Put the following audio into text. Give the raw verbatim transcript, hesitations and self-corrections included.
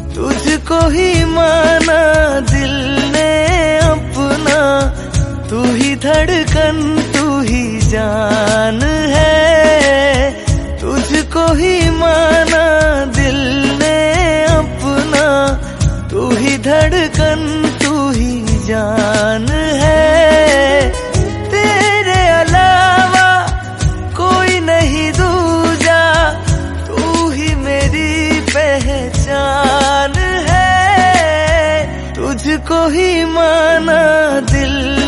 तुझको ही माना दिल ने अपना, तू ही धड़कन तू ही जान है। तुझको ही माना दिल ने अपना, तू ही धड़कन तू ही जान है। तेरे अलावा कोई नहीं दूजा, तू ही मेरी पहचान है। तुझको ही माना दिल